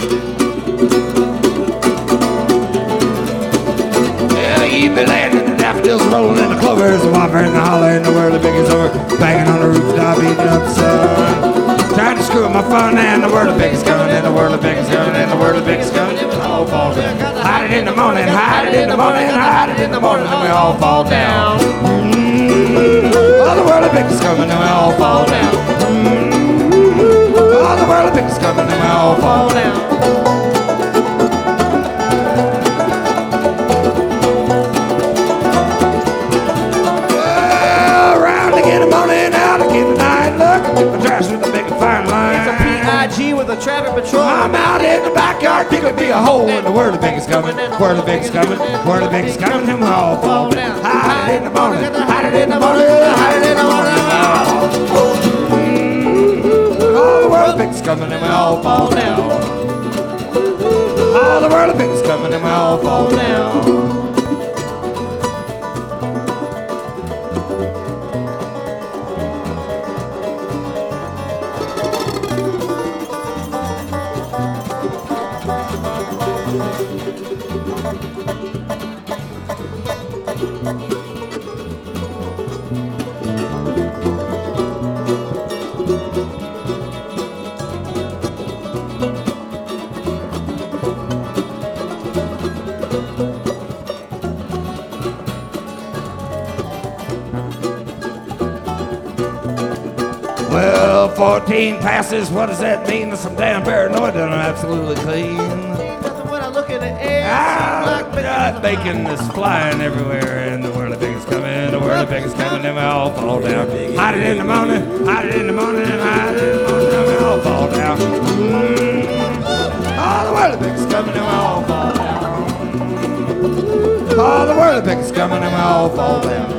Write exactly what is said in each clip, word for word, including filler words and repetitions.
Yeah, you be landing the daffodils rolling in the clovers, the whopper and the holler in the world the biggest over, banging on the rooftop, eating up the sun. Trying to screw up my fun and the world of big is coming, and the world of big is coming, and the world of big is coming, and we all fall down. Hide it in the morning, hide it in the morning, hide it in the morning, and we all fall down. Mm-hmm. Oh, the world of big is coming, and we all fall down. Mm-hmm. Oh, the world of big is coming, and we all fall down. With a traffic patrol. I'm out in the backyard, there could be a hole in the world of big is coming, world of big is coming, world of big is coming, and we all fall down. Hide it in the morning, hide it in the morning, hide it in the morning. All the world of big is coming, and we all fall down. All the world of big is coming, and we all fall down. Well, fourteen passes, what does that mean? That some damn paranoid that I'm absolutely clean. When I look in the air, Ah, God, bacon is flying everywhere, and the world of big is coming, the world of big is coming, and we all fall down. Hide it in the morning, hide it in the morning, hide it in the morning, and we all fall down. Mm. Oh, the world of big is coming, and we all fall down. Oh, the world of big is coming, and we all fall down.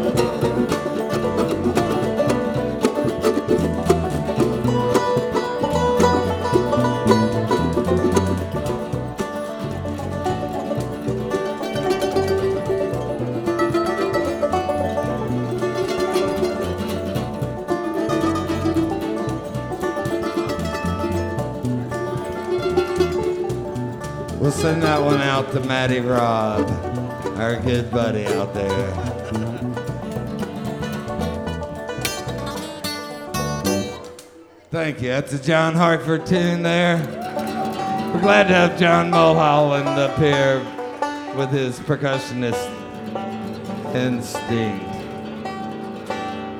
We'll send that one out to Matty Robb, our good buddy out there. Thank you. That's a John Hartford tune there. We're glad to have John Mulholland up here with his percussionist instinct.